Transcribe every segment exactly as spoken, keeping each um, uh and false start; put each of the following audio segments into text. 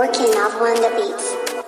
Working Novel on the beats.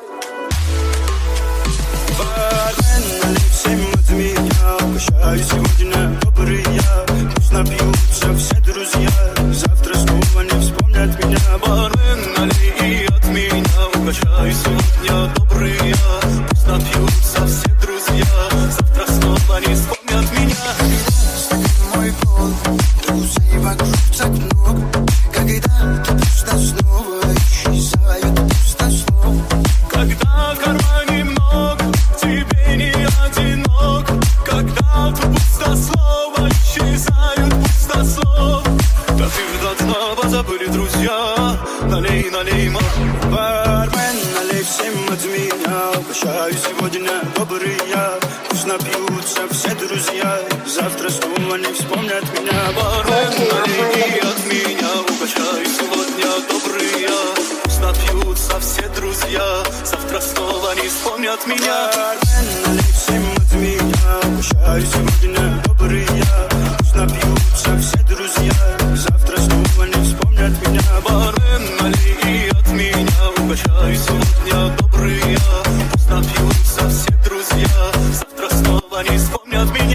Бармен, налей всем от меня. Угощаю сегодня добрые. Пусть напьются все друзья. Завтра снова не вспомнят меня. Бармен, налей и от меня. Угощаю сегодня добрые. Пусть напьются все друзья. Завтра снова не вспомнят меня. Стакан мой пол, друзей вокруг так много. Когда-то пусто снова исчезает пустослов. Когда в кармане много, тебе не одинок. Когда тут пустослово, исчезают пустослов. Да ты давно позабыли, друзья. Налей, налей, мой бармен, налей всем от меня. Угощаю сегодня добрые. Пусть напьются все друзья. Завтра снова не вспомнят меня. Бармен, налей от меня. Угощаю сегодня добрые. Пусть напьются все друзья. Завтра снова не вспомнят меня. Бармен, налей всем от меня. Угощаю сегодня добрые. Пусть напьются все друзья. Завтра снова не вспомнят меня. Бармен, налей от меня. Угощаю сегодня добрые. Пусть напьются все друзья. Завтра снова не вспомнят меня.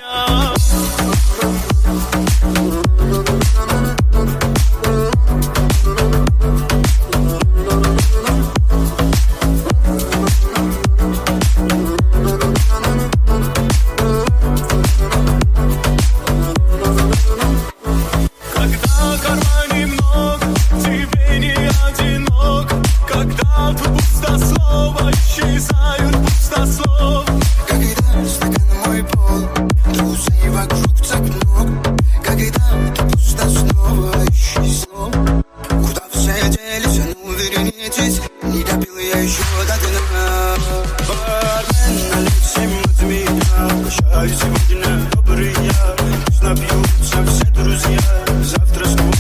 Когда в кармане много, тебе не одинок. Когда тут пустослово, исчезают пустослов. Когда стакан мой пол, друзей вокруг так много. Когда-то пусто снова исчезло. Куда все делись, а ну вернитесь. Не допил я еще до дна. Бармен, налей всем от меня. Угощаю сегодня добрые. Пусть напьются все друзья. Завтра снова